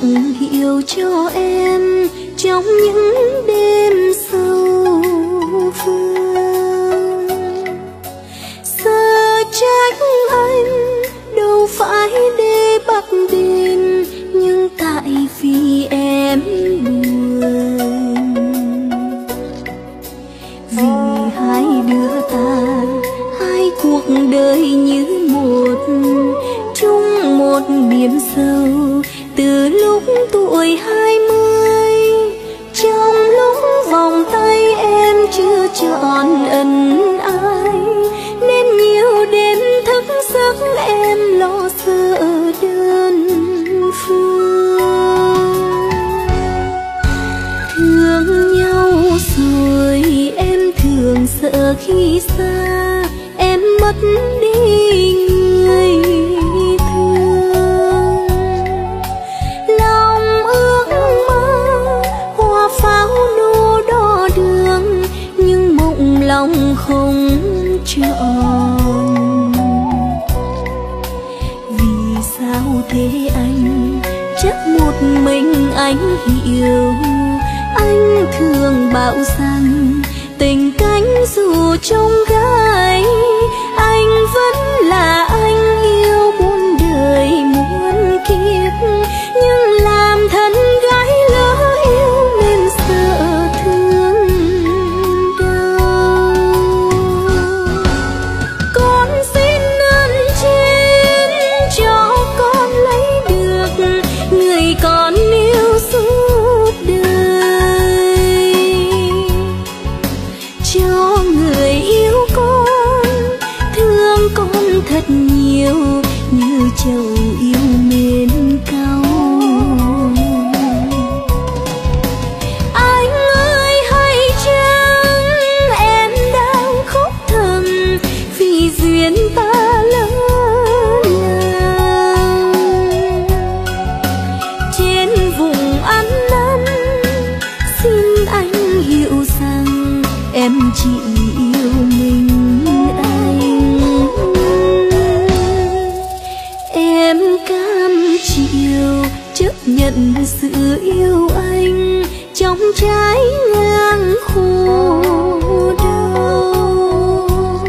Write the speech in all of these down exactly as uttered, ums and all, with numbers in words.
lặng hiểu cho em trong những đêm sâu phương. Giờ trách anh đâu phải để bắt đền, nhưng tại vì em buồn. Vì hai đứa ta, hai cuộc đời như một, chung một biển sâu từ lúc tuổi hai mươi. Trong lúc vòng tay em chưa trọn ân ai, nên nhiều đêm thức giấc em lo sợ đơn phương. Thương nhau rồi em thường sợ khi xa em mất đi người thương. Lòng ước mơ hoa pháo nô đo đường, nhưng mộng lòng không trọn. Vì sao thế anh, chắc một mình anh hiểu. Anh thường bảo rằng tình cánh dù trông gai, anh vẫn là anh yêu muôn đời muôn kiếp. Nhưng làm thân gái lỡ yêu nên sợ thương đau. Con xin ơn trên cho con lấy được người con yêu suốt đời, cho người yêu con thương con thật nhiều như châu yêu mến cao. Anh ơi hay chăng em đang khóc thầm vì duyên ta lỡ làng. Trên vùng ăn năn xin anh hiểu rằng em chỉ yêu mình anh. Em cam chịu chấp nhận sự yêu anh trong trái ngang khổ đau.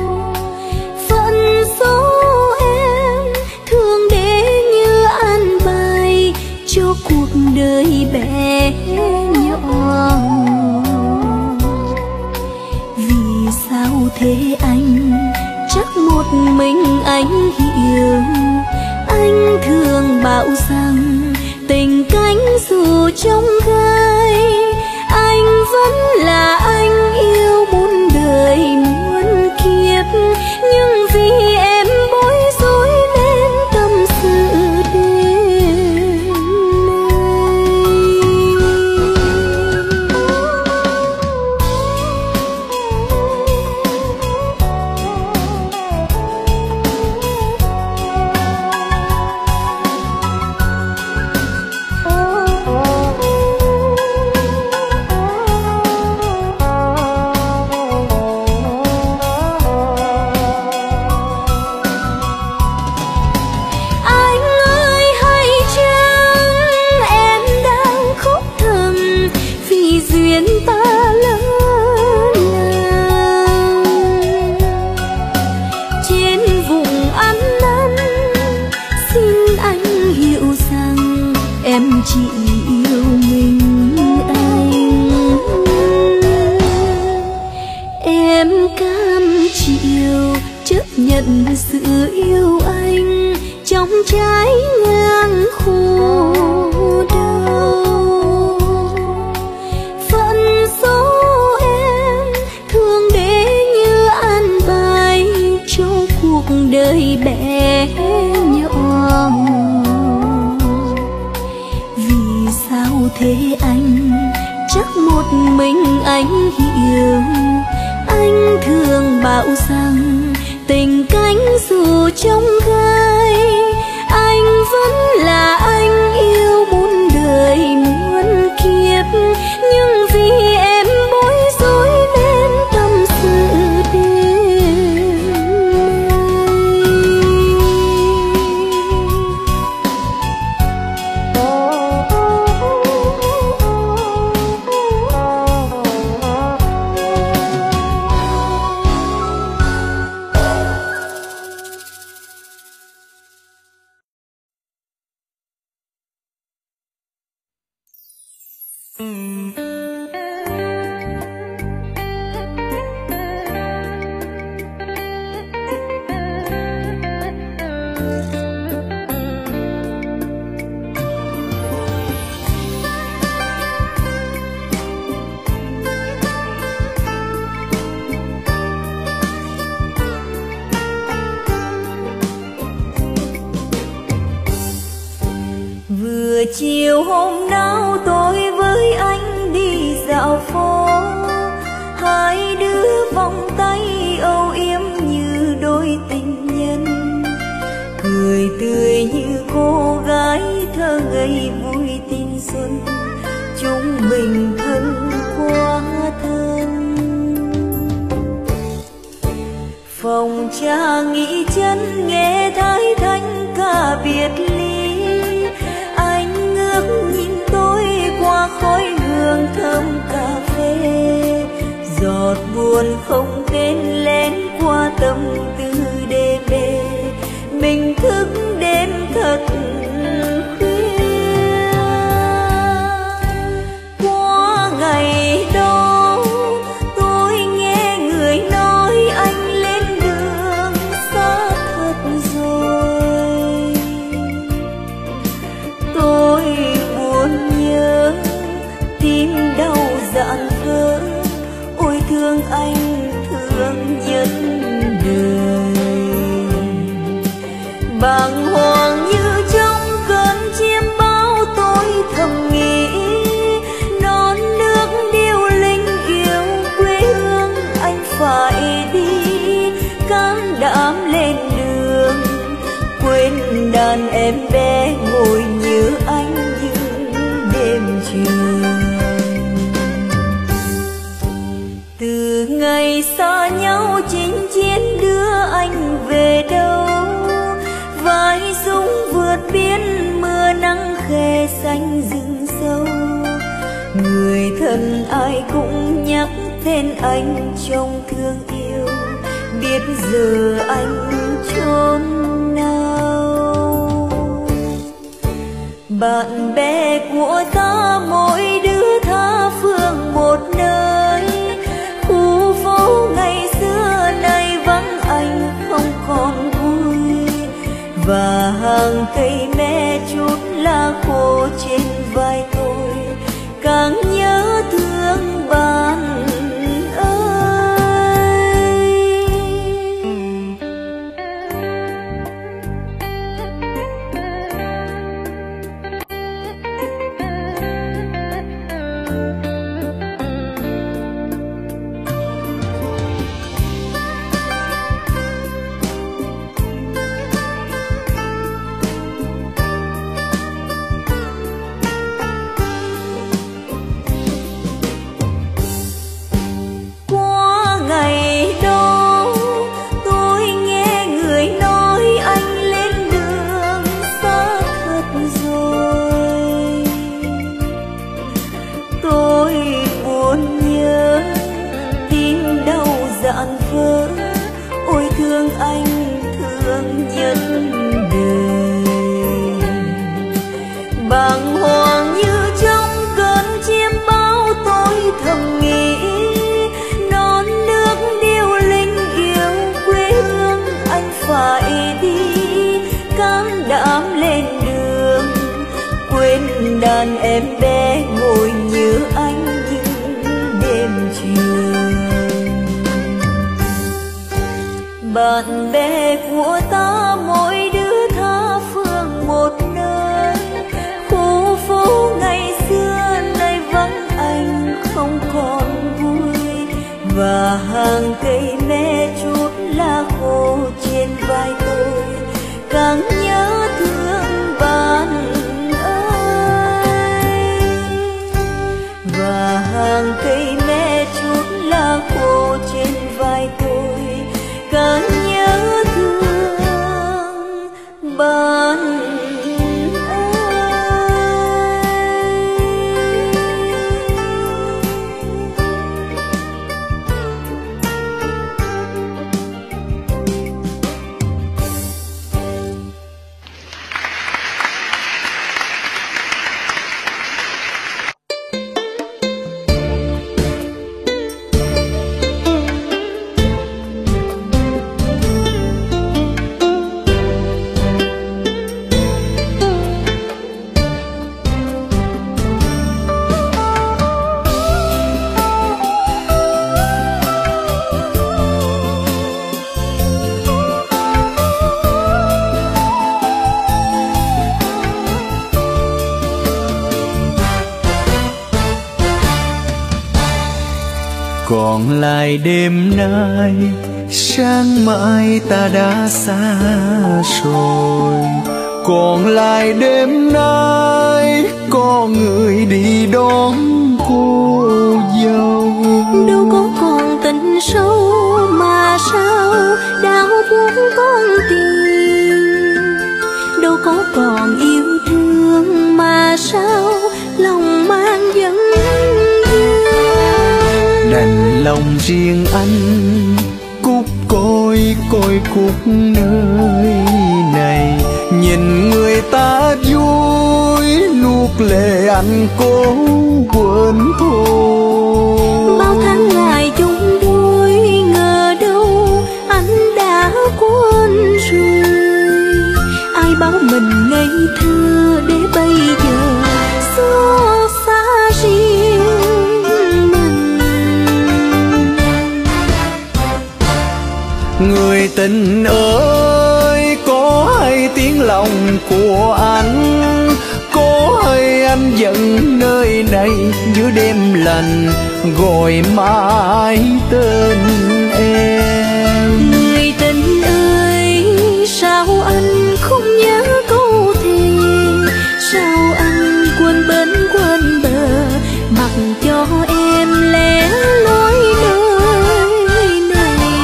Phận số em thường để như an bài cho cuộc đời bé nhỏ. Vì sao thế anh, chắc một mình anh hiểu. Anh thường bảo rằng tình cánh dù trông gai, anh vẫn là anh yêu muôn đời muôn kiếp. Nhưng vì em bối rối nên tâm sự đêm chỉ yêu mình anh. Em cam chịu chấp nhận sự yêu anh trong trái ngang khổ đau. Phận số em thường để như an bài cho cuộc đời bé nhỏ. Sao thế anh, chắc một mình anh hiểu. Anh thường bảo rằng tình cánh dù trông gai, anh vẫn là anh yêu muôn đời muôn kiếp. Nhưng vì em bối rối nên tâm sự đêm nay. Chiều hôm nào tôi với anh đi dạo phố, hai đứa vòng tay âu yếm như đôi tình nhân, cười tươi như cô gái thơ ngây vui tin xuân, chúng mình thân quá thân. Phòng trà nghỉ chân nghe thái thanh ca biệt ly, nhìn tôi qua khói hương thơm cà phê, giọt buồn không tên lén qua tâm tư đê mê, mình thức đến thật khuya. Qua ngày đó tôi nghe người nói anh lên đường xa thật rồi, tôi nhớ tim đau dạn vỡ, ôi thương anh thương nhất đời. Bàng hoàng như trong cơn chiêm bao tôi thầm nghĩ, non nước điêu linh yêu quê hương anh phải đi, can đảm lên đường quên đàn em bé ngồi nhớ anh đêm trường. Từ ngày xa nhau chinh chiến đưa anh về đâu, vai súng vượt biên mưa nắng khe xanh rừng sâu, người thân ai cũng nhắc tên anh trong thương yêu, biết giờ anh chốn nào. Bạn bè của ta mỗi đứa tha phương một nơi, khu phố ngày xưa nay vắng anh không còn vui, và hàng cây me chút lá khô trên vai tôi càng nhớ thương bạn ơi. Dạn vỡ, ôi thương anh thương nhất đời. Bàng hoàng như trong cơn chiêm bao tôi thầm nghĩ, non nước điêu linh yêu quê hương anh phải đi, can đảm lên đường quên đàn em bé ngồi nhớ anh những đêm trường. Bạn bè của ta mỗi đứa tha phương một nơi, khu phố ngày xưa nay vắng anh không còn vui, và hàng cây me chút lá khô trên vai tôi càng nhớ thương bạn ơi. Và hàng cây me chút lá khô trên vai tôi càng nhớ thương bạn ơi. còn lại đêm nay, sáng mai ta đã xa rồi. Còn lại đêm nay, có người đi đón cô dâu. Đâu có còn tình sâu mà sao đau buốt con tim. Đâu có còn yêu thương mà sao lòng mang vấn vương. Đành lòng riêng anh cúc côi côi cúc nơi này. Nhìn người ta vui nuốt lệ anh cố quên thôi. Bao tháng ngày chung đôi ngờ đâu anh đã quên rồi. Ai bảo mình ngây thơ để bây giờ xót xa riêng mình. Người tình ơi, có hay tiếng lòng của anh, có hay anh giận nơi này giữa đêm lạnh gọi mãi tên em. Người tình ơi, sao anh không nhớ câu thề, sao anh quên bên quên bờ, mặc cho em lẻ loi nơi này.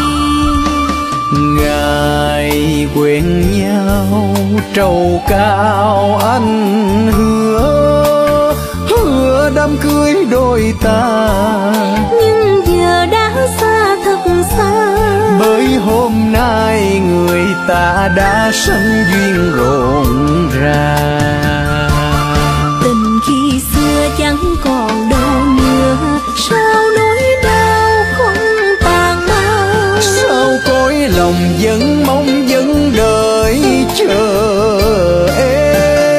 Ngày quen nhau trầu cao anh hứa, hứa đám cưới đôi ta. Nhưng giờ đã xa thật xa, bởi hôm nay người ta đã sanh duyên rộn ràng. tình khi xưa chẳng còn đâu nữa, sao nỗi đau không tàn mau. Sao cõi lòng vẫn mong vẫn đợi chờ em.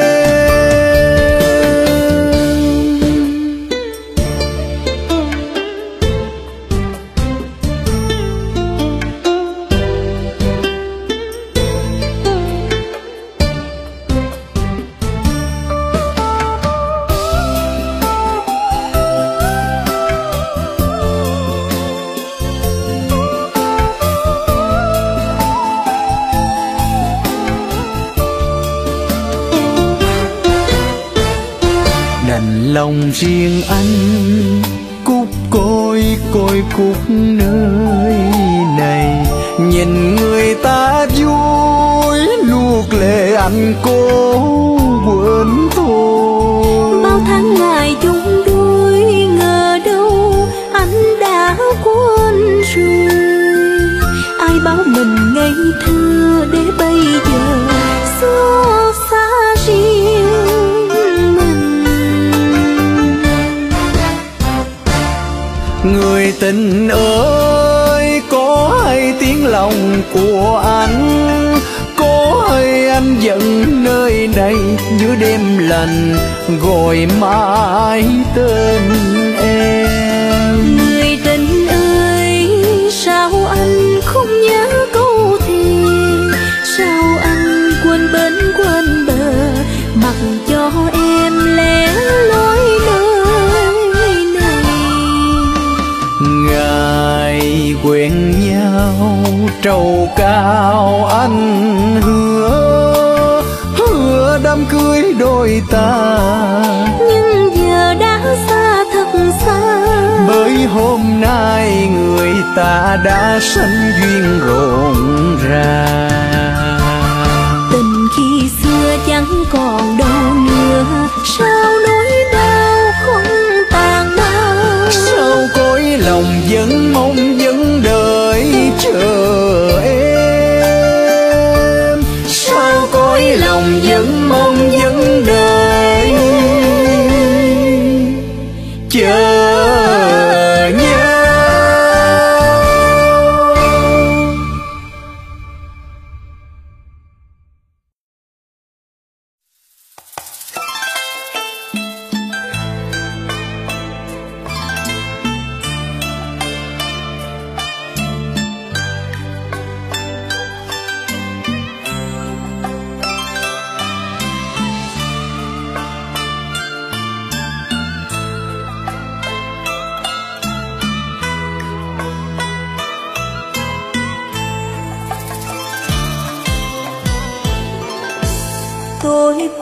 Đành lòng riêng anh cúc côi côi cúc nơi này. Nhìn người ta vui nuốt lệ anh cố quên thôi. Bao tháng ngày chung đôi ngờ đâu anh đã quên rồi. Ai bảo mình ngây thơ để bây giờ xót xa riêng mình. Người tình ơi, có hay tiếng lòng của anh, có hay anh giận nơi này giữa đêm lạnh gọi mãi tên em. Người tình ơi, sao anh không nhớ câu thề, sao anh quên bên quên bờ, mặc cho em lẻ loi nơi này. Ngày quen nhau trầu cao anh hứa, hứa đám cưới đôi ta. Nhưng giờ đã xa thật xa, bởi hôm nay người ta đã sanh duyên rộn ràng. tình khi xưa chẳng còn đâu nữa, sao nỗi đau không tàn mau. Sao cõi lòng vẫn mong vẫn đợi chờ em. Sao cõi lòng vẫn mong vẫn đợi chờ nhau.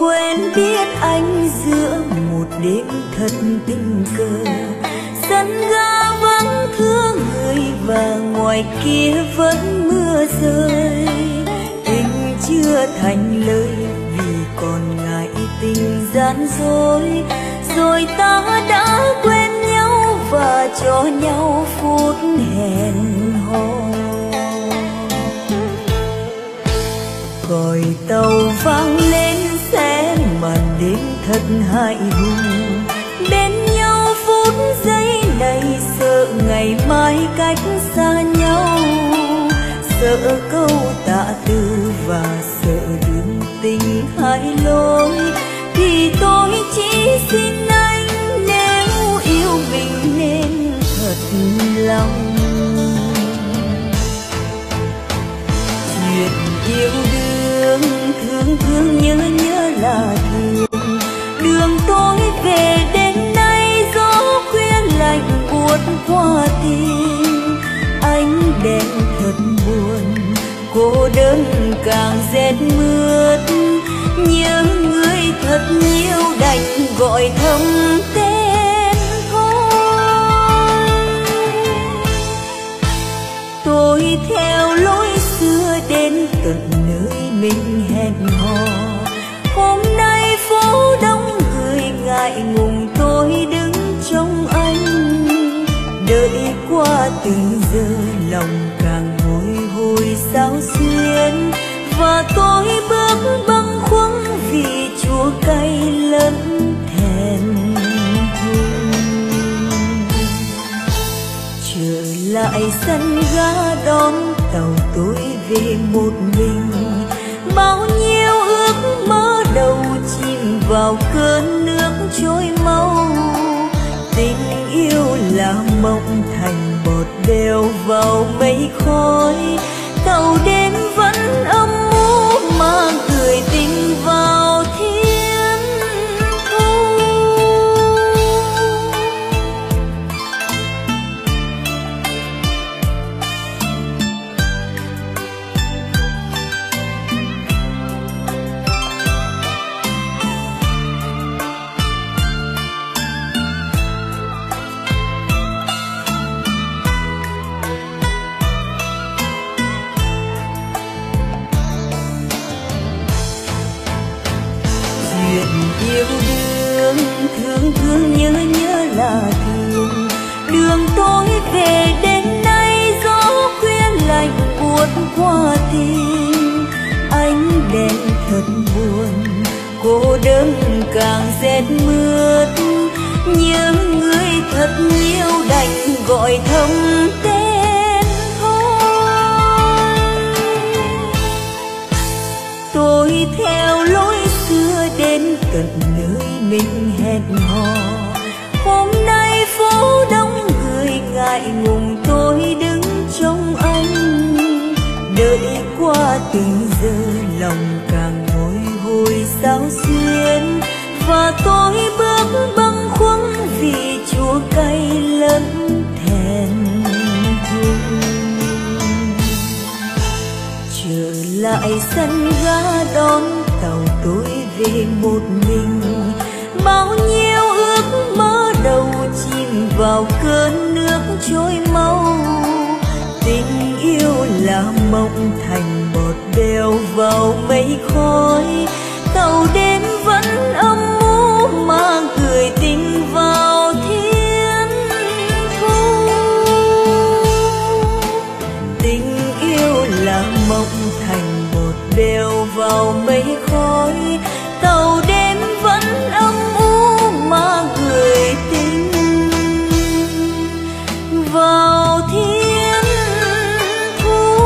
quên biết anh giữa một đêm thật tình cờ. Sân ga vắng thương người và ngoài kia vẫn mưa rơi. Tình chưa thành lời vì còn ngại tình gian dối. Rồi ta đã quên nhau và cho nhau phút hẹn hò. Còi tàu vang lên sẽ màn đêm thật hại hùng. Bên nhau phút giây này sợ ngày mai cách xa nhau. Sợ câu tạ từ và sợ đường tình hai lối. Thì tôi chỉ xin anh nếu yêu mình nên thật lòng. Chuyện yêu đương thương thương nhớ nhớ là thường. Đường tôi về đến nay gió khuya lạnh buốt qua tim. Ánh đèn thật buồn, cô đơn càng rét mướt. Nhớ người thật nhiều đành gọi thầm tên thôi. Tôi theo lối xưa đến tận nơi mình hẹn hò. Hôm nay phố đông người ngại ngùng tôi đứng trong anh. Đợi qua từng giờ lòng càng bồi hồi sao xuyên. Và tôi bước bâng khuâng vì chua cay lẫn thẹn thùng. Trở lại sân ga đón tàu tôi về một mình. Bao nhiêu ước mơ đầu chìm vào cơn nước trôi mau. Tình yêu là mộng thành bọt bèo vào mây khói. Tàu đêm vẫn âm u mang gửi tình vào thiên thu. Yêu đương thương thương nhớ nhớ là thường. Đường tôi về đến nay gió khuya lạnh buốt qua tim. Ánh đèn thật buồn, cô đơn càng rét mướt. Nhớ người thật nhiều đành gọi thầm tên thôi. Tôi theo lối xưa đến tận nơi mình hẹn hò. Hôm nay phố đông người ngại ngùng tôi đứng trong anh. Đợi qua từng giờ lòng càng bồi hồi sao xuyên. Và tôi bước bâng khuâng vì chua cay lẫn thẹn thùng. Trở lại sân ga đón tàu tôi về một mình. Bao nhiêu ước mơ đầu chìm vào cơn nước trôi mau. Tình yêu là mộng thành bọt bèo vào mây khói. Tàu đêm vẫn âm u mang gửi tình vào thiên thu. Tình yêu là mộng thành bọt bèo vào mây khói. Tàu đêm vẫn âm u mà gửi tình vào thiên thu.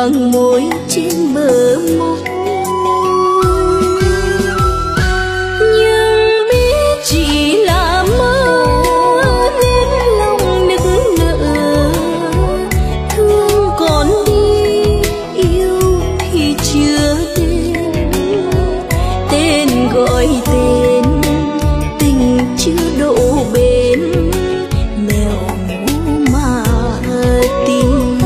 bằng môi trên bờ môi. Nhưng biết chỉ là mơ nên lòng nức nở, thương còn đi yêu thì chưa đến, tên gọi tên tình chưa độ bến, lèo mũ mà tình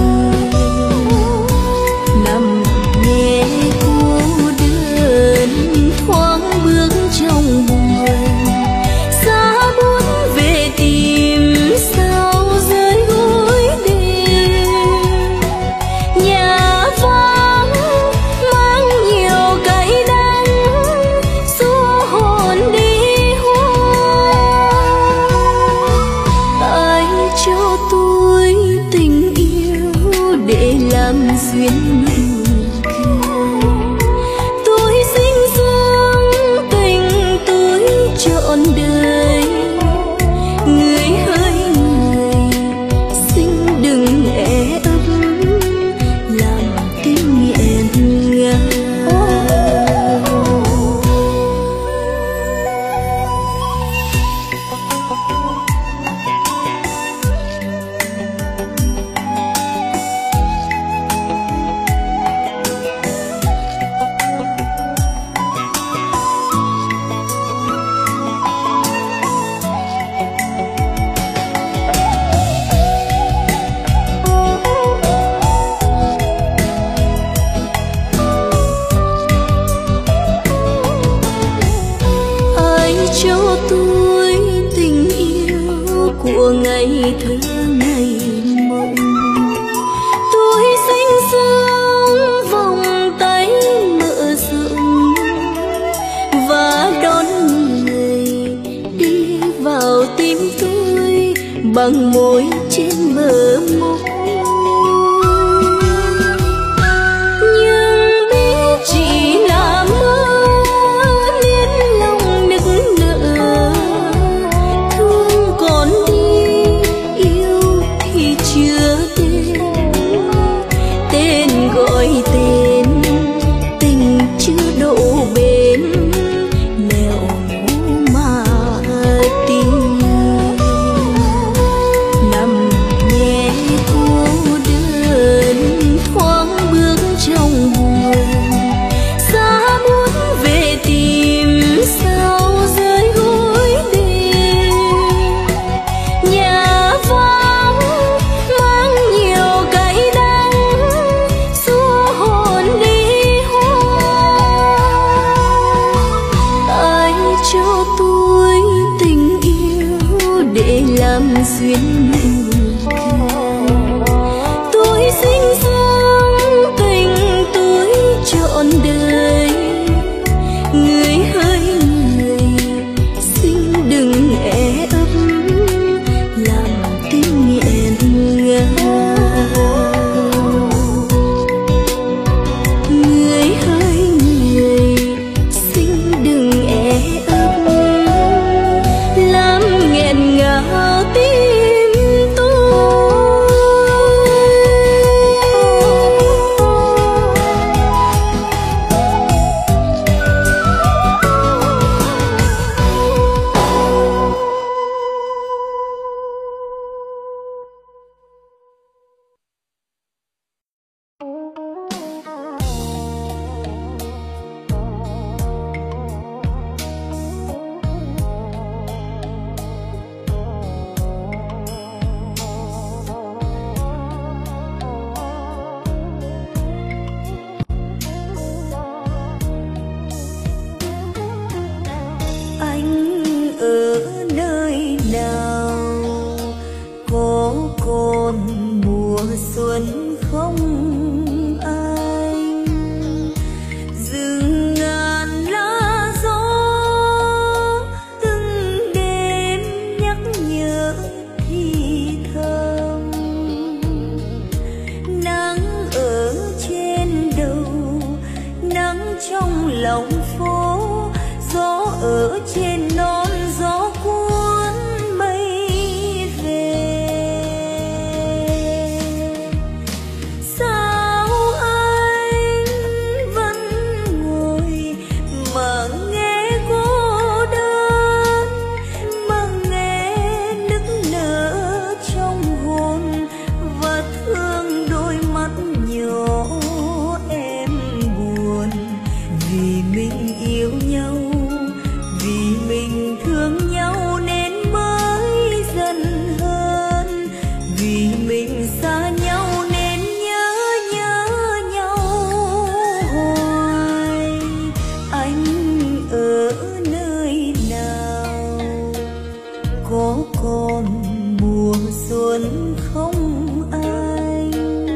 nằm nhẹ cô đơn thoáng bước trong buồn, xa buốt về tìm sao rơi gối đêm. Nhà vắng mang nhiều cay đắng xua hồn đi hoa. Ai cho tôi tình yêu để làm duyên nụ cười, tôi xinh dương tình tôi trọn đời. Người hỡi người xin đừng é ấp làm tim nghẹn ngào. Cho tôi tình yêu của ngày thơ ngày mộng, tôi xinh xương vòng tay mở rộng và đón người đi vào tim tôi bằng môi trên bờ môi. Nhưng biết chỉ là mơ nên lòng nức nở, thương còn đi yêu thì chưa đến, tên gọi tên tình chưa độ bến, lèo mũ mà tình nằm nhẹ cô đơn thoáng bước trong buồn, xa buốt về tìm sao rơi gối đêm. Nhà vắng mang nhiều cay đắng xua hồn đi hoa. Ai cho tôi tình yêu để làm duyên nụ cười, tôi xinh dương tình tôi trọn đời. Người hỡi người xin đừng é ấp làm tim nghẹn ngào. Người hỡi người xin đừng é ấp làm nghẹn ngào tim tôi. Anh ở nơi nào, có còn mùa xuân không anh? Rừng ngàn lá gió từng đêm nhắc nhở thì thầm, nắng ở trên đầu nắng trong lòng phố, gió ở trên non gió cuốn mây về. Sao mình yêu nhau, vì mình thương nhau nên mới dần hơn, vì mình xa nhau nên nhớ nhớ nhau hoài. Anh ở nơi nào, có còn mùa xuân không anh?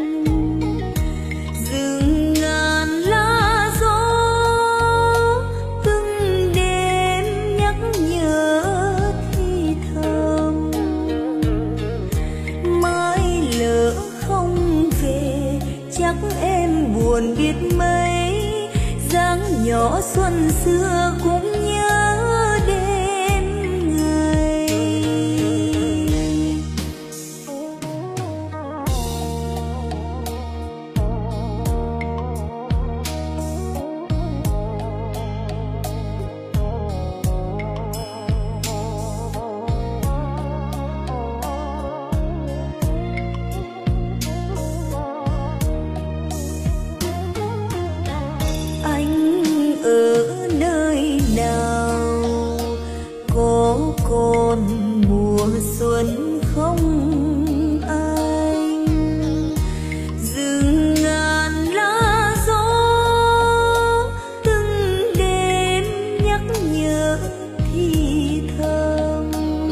Rừng ngàn lá gió từng đêm nhắc nhở thì thầm, mai lỡ không về chắc em buồn biết mấy, dáng nhỏ xuân xưa cũng nhớ đến ngày. Anh ở nơi nào, có còn mùa xuân không anh? Rừng ngàn lá gió từng đêm nhắc nhở thì thầm,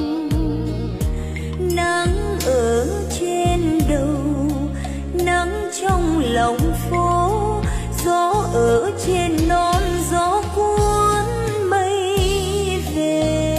nắng ở trên đầu, nắng trong lòng phố, gió ở trên non, gió cuốn mây về.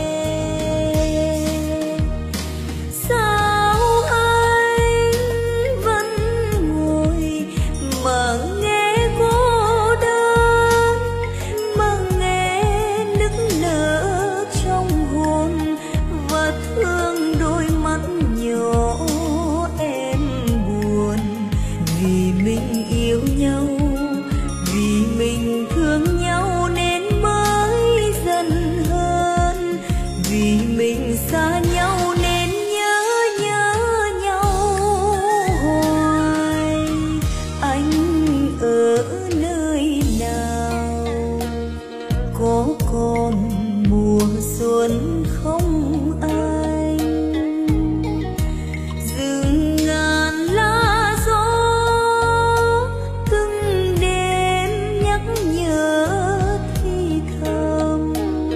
Sao anh vẫn ngồi mà nghe cô đơn, mà nghe nức nở trong hồn, và thương đôi mắt nhỏ em buồn, vì mình yêu nhau, vì mình thương nhau nên mới dần hơn, vì mình xa nhau nên nhớ nhớ nhau hoài. Anh ở nơi nào, có còn mùa xuân không anh? Rừng ngàn lá gió từng đêm nhắc nhở thì thầm,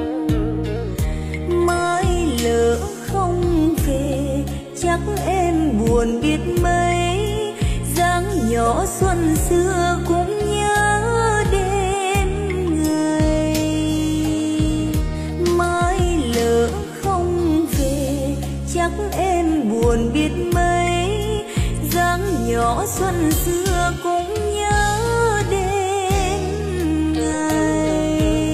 mai lỡ không về chắc em buồn biết mấy, dáng nhỏ xuân xưa cũng nhớ đến ngày. Mai lỡ không về chắc em buồn biết mấy, dáng nhỏ xuân xưa cũng nhớ đến ngày.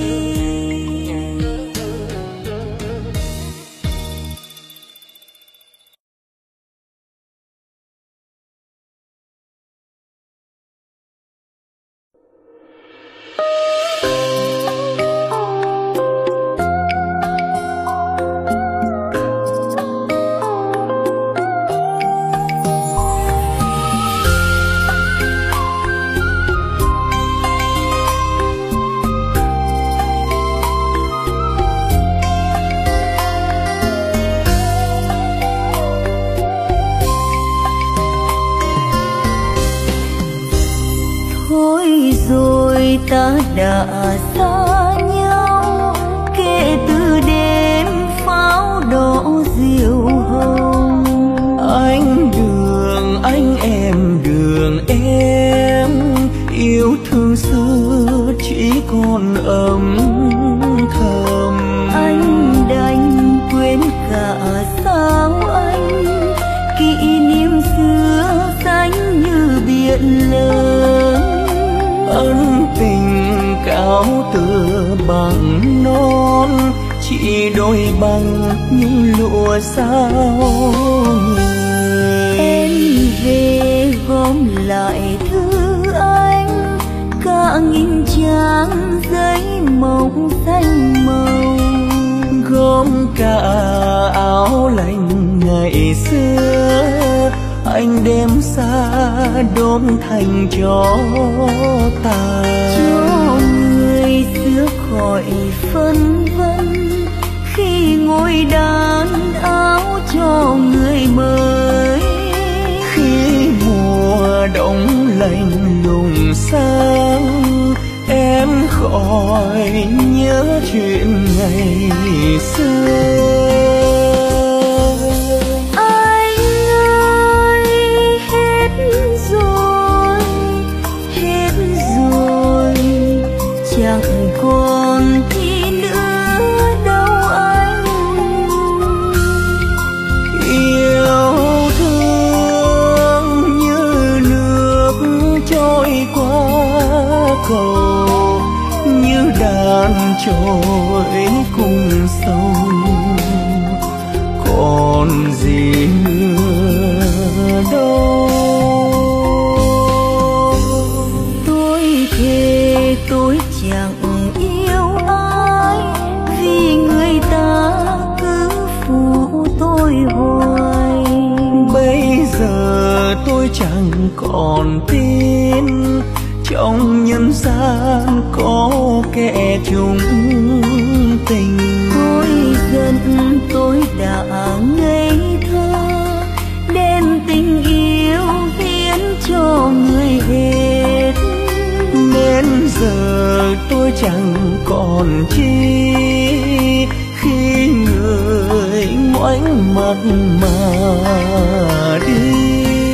Thôi rồi ta đã xa nhau, kể từ đêm pháo đỏ diều hồng. Anh đường anh em đường em, yêu thương xưa chỉ còn âm thầm. Anh đành quên cả sao anh, kỷ niệm xưa xanh như biển lớn. Ân tình cao tựa bằng non, chỉ đôi bằng những lụa sao người. Em về gom lại thư anh, cả nghìn trang giấy mộng xanh màu, gom cả áo lạnh ngày xưa, anh đem xa đốn thành cho tàn. Cho người sang em khỏi nhớ chuyện ngày xưa. Anh ơi hết rồi, hết rồi, chẳng còn chi nữa đâu anh. Yêu thương như nước trôi qua cầu, như đàn trôi cùng sông, còn gì nữa đâu. Tôi thề tôi chẳng yêu ai, vì người ta cứ phụ tôi hoài. Bây giờ tôi chẳng còn tin trong nhân gian có kẻ chung tình. Tôi giận tôi đã ngây thơ, đem tình yêu hiến cho người hết. Đến giờ tôi chẳng còn chi khi người ngoảnh mặt mà đi.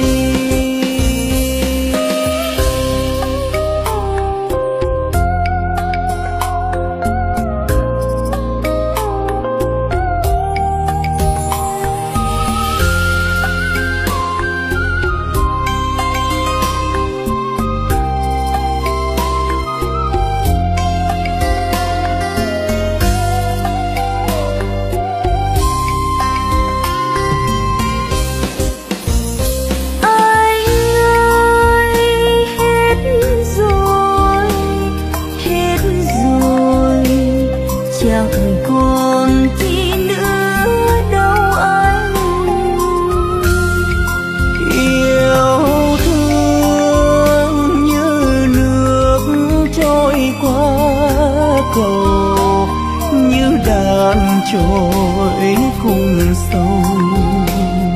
Trôi cùng sông,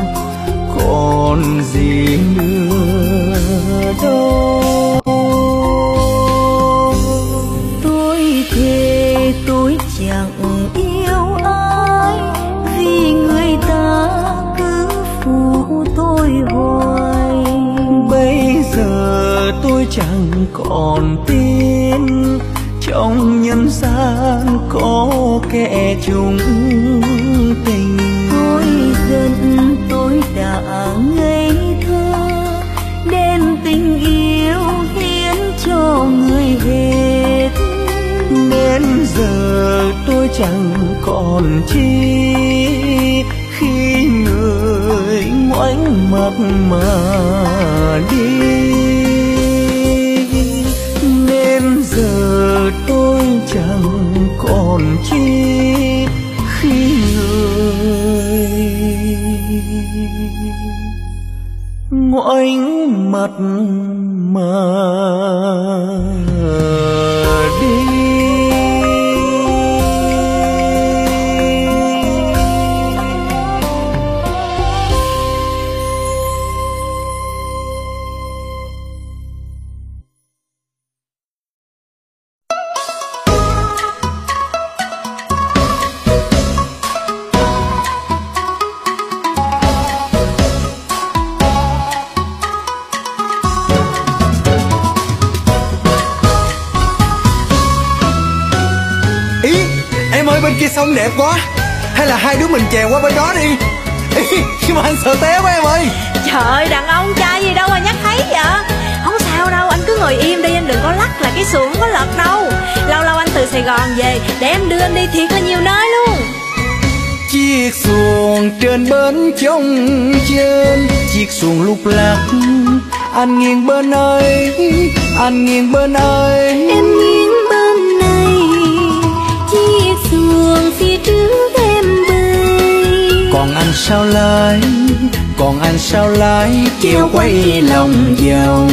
còn gì nữa đâu. Tôi thề tôi chẳng yêu ai, vì người ta cứ phụ tôi hoài. Bây giờ tôi chẳng còn tin trong nhân gian có kẻ chung tình. Tôi giận tôi đã ngây thơ, đem tình yêu hiến cho người hết. Đến giờ tôi chẳng còn chi khi người ngoảnh mặt mà đi. Nên giờ tôi chẳng còn chi khi người ngoảnh mặt mà đi. Bên kia sông đẹp quá, hay là hai đứa mình chèo qua bên đó đi. Ý, mà anh sợ té quá em ơi. Trời ơi, đàn ông trai gì đâu mà nhắc thấy vậy. Không sao đâu, anh cứ ngồi im đi, anh đừng có lắc là cái xuồng không có lật đâu. Lâu lâu anh từ Sài Gòn về, để em đưa anh đi thiệt là nhiều nơi luôn. Chiếc xuồng trên bến trông trên, chiếc xuồng lúc lắc, anh nghiêng bên ơi, anh nghiêng bên ơi. Em nghiêng bên này, chiếc xuồng phía trước em bơi. Còn anh sao lái, còn anh sao lái, kéo quay lòng vòng.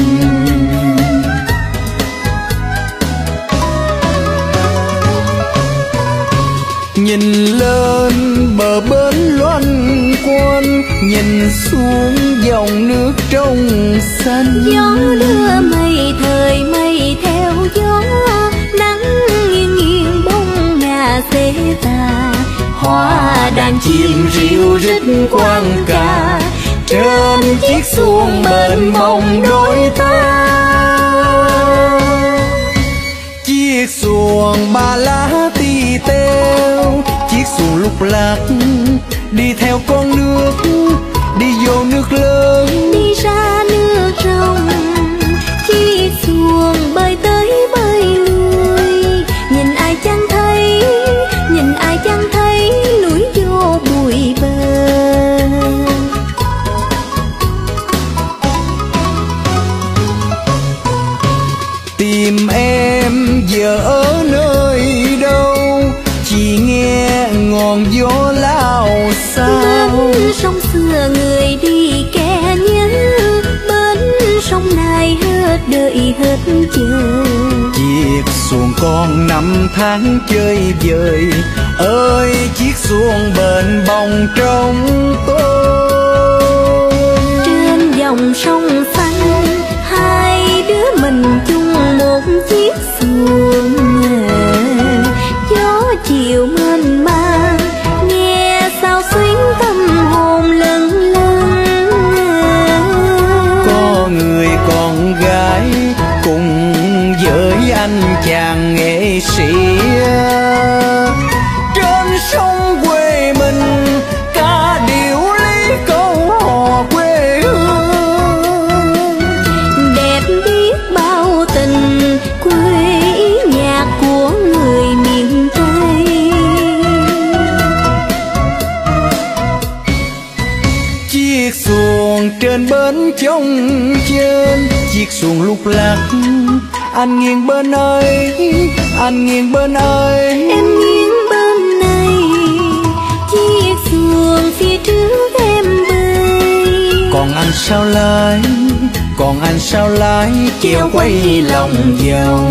Nhìn lên bờ bến loanh quanh, nhìn xuống dòng nước trong xanh. Gió đưa mây thở thời mây theo gió, nắng nghiêng nghiêng bóng ngà xế tà. Hoa đàn chim ríu rít quang ca, trên chiếc xuồng mênh mông đôi ta. Chiếc xuồng ba lá tì teo, chiếc xuồng lúc lạc đi theo con nước, đi vô nước lớn, đi ra nước rồng. Chiếc xuồng bơi tới bơi lui, nhìn ai chẳng thấy, nhìn ai chẳng thấy lủi vô bụi bờ. Tìm em giờ ở nơi đâu, chỉ nghe ngọn gió lao sao. Bên sông xưa người đi kẻ nhớ, bên sông này hết đợi hết chờ. Chiếc xuồng con năm tháng chơi vơi, ơi chiếc xuồng bền bồng trong tôi. Trên dòng sông xanh, hai đứa mình chung một chiếc xuồng. Gió chiều mênh mang, nghe sao xuyến tâm hồn lâng lâng. Có người con gái cùng với anh chàng nghệ sĩ, trên sông quê mình ca điệu lý câu hò quê hương. Đẹp biết bao tình quê ý nhạc của người miền Tây. Chiếc xuồng trên bến trông trên, chiếc xuồng lúc lạc anh nghiêng bên ấy, anh nghiêng bên ấy, Em nghiêng bên này, chiếc xuồng phía trước em bơi. còn anh sao lái, còn anh sao lái chèo quay lòng vòng.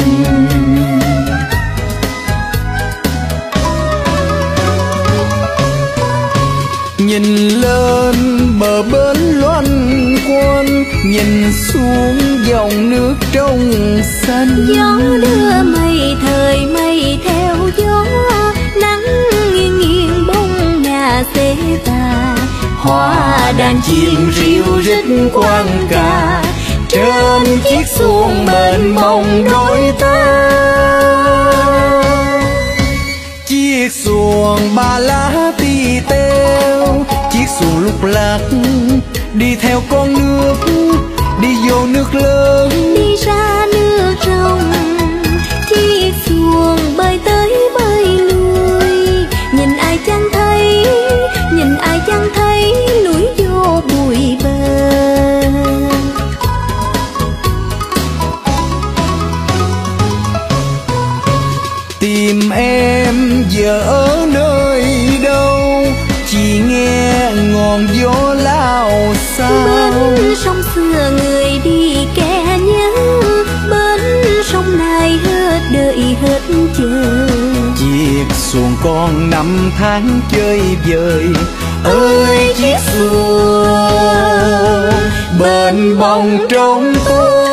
Nhìn lên bờ bến loanh quanh, nhìn xuống dòng nước trong xanh. Gió đưa mây thời mây theo gió, nắng nghiêng nghiêng bóng ngà xế tà. Hoa đàn chim ríu rít quang ca, trên chiếc xuồng mênh mông đôi ta. Chiếc xuồng ba lá tì teo, chiếc xuồng lúc lạc đi theo con nước, đi vô nước lớn, đi ra nước rồng. Chiếc xuồng bơi tới bơi lui, nhìn ai chẳng thấy, nhìn ai chẳng thấy lủi vô bụi bờ. tìm em giờ ở nơi đâu, chỉ nghe ngọn gió lao sao. Bên sông xưa người đi kẻ nhớ, bên sông này hết đợi hết chờ. Chiếc xuồng con năm tháng chơi vơi, ơi chiếc xuồng bền bồng trong tôi.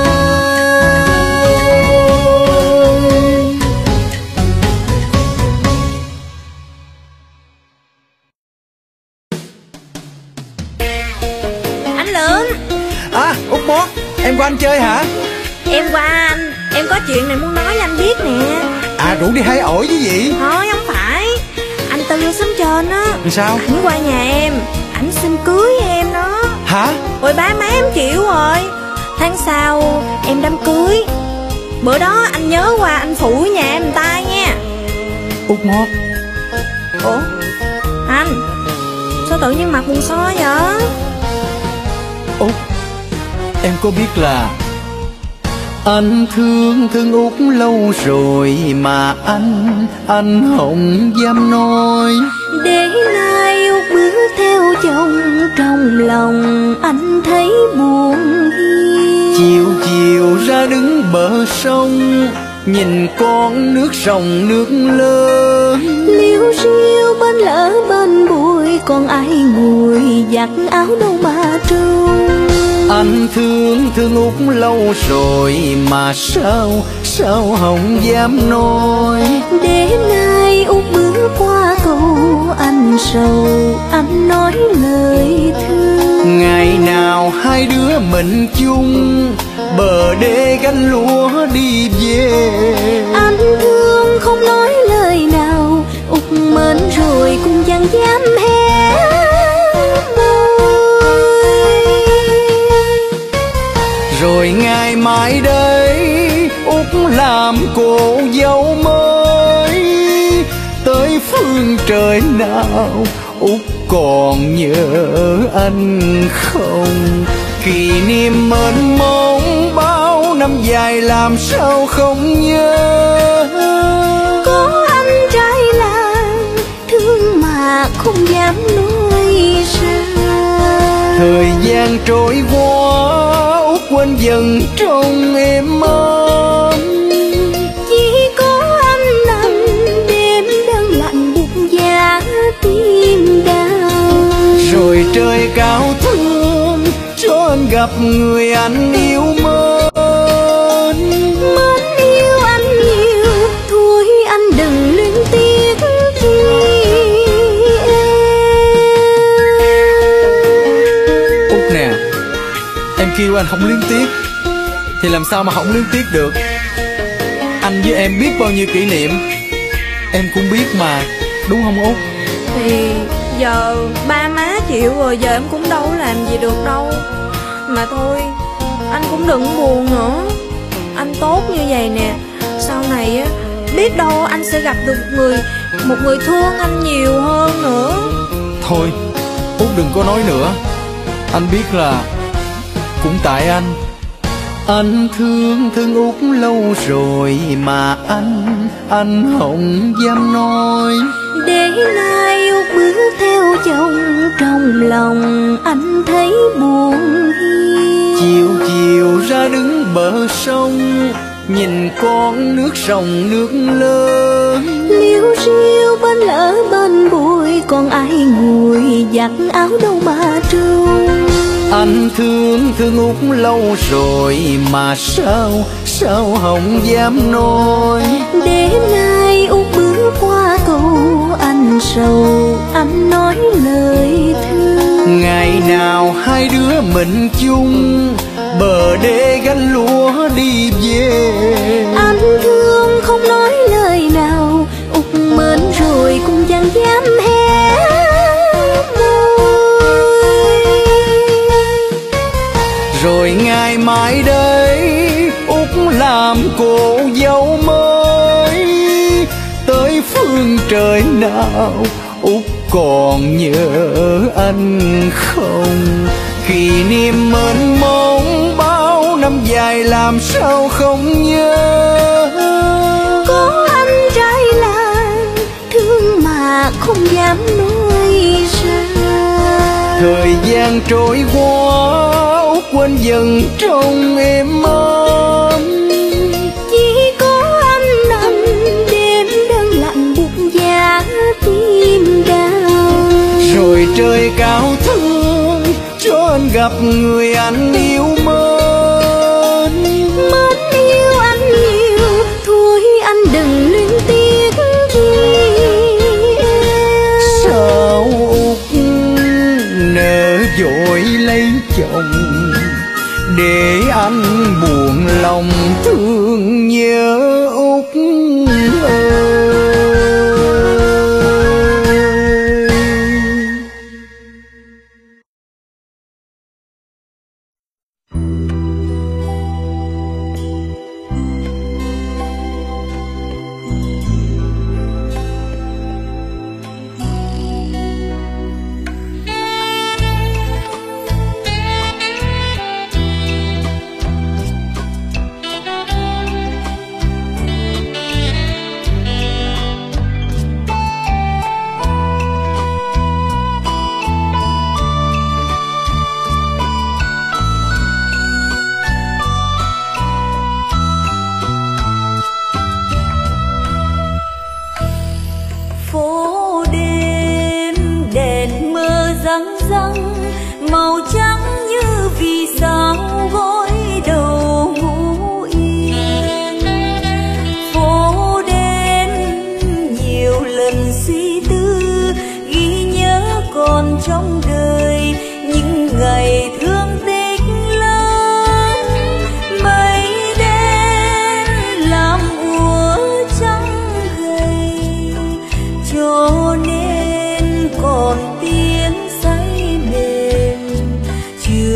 Anh Lượng. À, Út Mót, em qua anh chơi hả? Em qua anh, em có chuyện này muốn nói với anh biết nè. À, rủ đi hái ổi chứ gì? Thôi không phải, anh Tư ở xóm trên á. Sao? Ảnh qua nhà em, ảnh xin cưới em đó. Hả? Rồi ba má em chịu rồi. Tháng sau em đám cưới. Bữa đó anh nhớ qua anh phụ nhà em người ta nha. Út Mót. Ủa? Anh, sao tự nhiên mặt buồn so vậy? Út, em có biết là anh thương thương Út lâu rồi mà anh, anh không dám nói. Để nay Út bước theo chồng, trong lòng anh thấy buồn hiu. Chiều chiều ra đứng bờ sông, nhìn con nước sông nước lớn. Liêu riêu bên lỡ bên bụi, còn ai ngồi giặt áo đâu mà trông. Anh thương thương Út lâu rồi mà sao sao không dám nói. Để nay Út bước qua cầu anh sầu, anh nói lời thương. Ngày nào hai đứa mình chung bờ đê gánh lúa đi về. Anh thương không nói lời nào, Út mến rồi cũng chẳng dám hé môi. Rồi ngày mai đây Út làm cô dâu mới, tới phương trời nào Út còn nhớ anh không? Kỷ niệm mênh mông bao năm dài làm sao không nhớ. Có anh trai làng thương mà không dám nói ra. Thời gian trôi qua Út quên dần trong êm ấm. Chỉ có anh nằm đêm đơn lạnh buốt giá tim đau. Rồi trời cao thương cho anh gặp người anh yêu mến. Mến yêu anh nhiều thôi anh đừng luyến tiếc chi em. Út nè, em kêu anh không luyến tiếc thì làm sao mà không luyến tiếc được. Anh với em biết bao nhiêu kỷ niệm, em cũng biết mà, đúng không Út? Thì giờ ba má chịu rồi, giờ em cũng đâu làm gì được đâu. Mà thôi, anh cũng đừng buồn nữa. Anh tốt như vậy nè, sau này á, biết đâu anh sẽ gặp được một người Một người thương anh nhiều hơn nữa. Thôi, Út đừng có nói nữa. Anh biết là cũng tại anh. Anh thương thương Út lâu rồi mà anh, anh không dám nói. Để nay Út bước theo chồng, trong lòng anh thấy buồn hiu. Chiều chiều ra đứng bờ sông, nhìn con nước sông nước lớn. Liêu riêu bên lỡ bên bụi, còn ai ngồi giặt áo đâu mà trông. Anh thương thương Út lâu rồi mà sao sao không dám nói. Để nay Út bước qua cầu anh sầu, anh nói lời thương. Ngày nào hai đứa mình chung bờ đê gánh lúa đi về. Anh thương không nói lời nào, Út mến rồi cũng chẳng dám hé môi. Rồi ngày mai đây Út làm cô dâu mới, tới phương trời nào Út còn nhớ anh không? Kỷ niệm mênh mông bao năm dài làm sao không nhớ. Có anh trai làng thương mà không dám nói ra. Thời gian trôi qua Út quên dần trong êm ấm. Chỉ có anh nằm đêm đơn lạnh buốt giá tim đau. Rồi trời cao thương cho anh gặp người anh yêu mến. Mến yêu anh nhiều thôi anh đừng luyến tiếc chi em. Sao Út nỡ vội lấy chồng để anh buồn lòng thương nhớ Út ơi.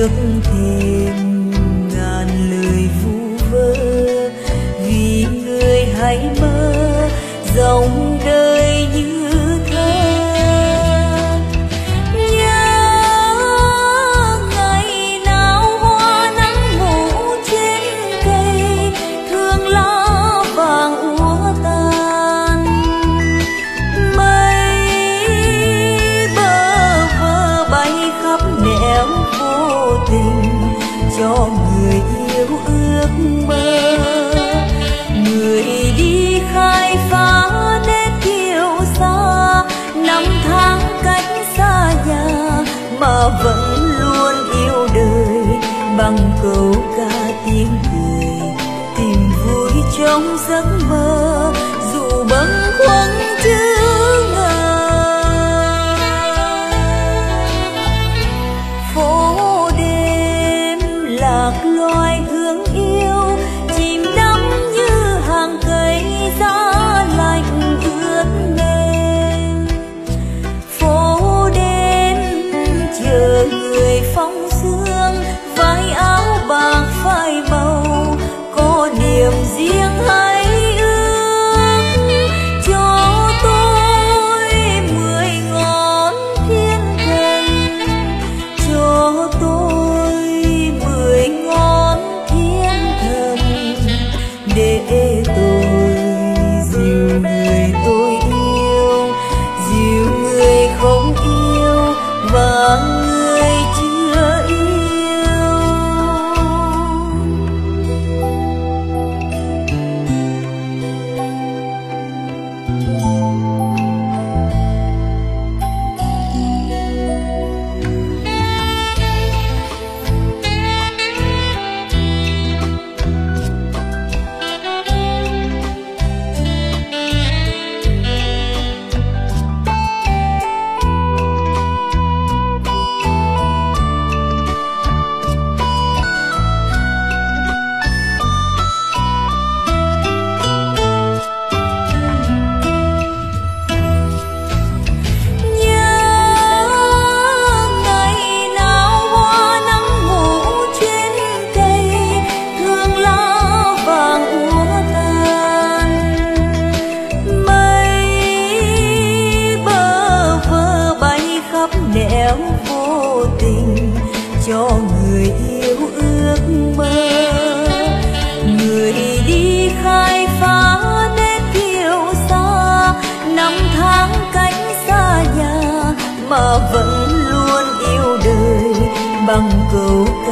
nước thêm ngàn lời vu vơ, vì người hãy mơ dòng đời như thơ. Nhớ ngày nào hoa nắng ngủ trên cây, thương lá vàng úa tàn. Mây bơ vơ bay khắp nẻo vô tình, cho người yêu ước mơ. Người đi khai phá nét kiêu sa, năm tháng cách xa nhà mà vẫn luôn yêu đời. Bằng câu ca tiếng cười, tìm vui trong giấc mơ, dù bâng khuâng chứ ngờ. Phố đêm lạc loài hương yêu, chìm đắm như hàng cây giá lạnh ướt mềm. Phố đêm chờ người phong sương, váy áo bạc phai màu, có niềm riêng hãy ước cho tôi mười ngón thiên thần, cho tôi mười ngón thiên thần, để tôi dìu người tôi yêu, dìu người không yêu và người chưa yêu. Cho người yêu ước mơ, người đi khai phá nét kiêu sa, năm tháng cách xa nhà mà vẫn luôn yêu đời. Bằng câu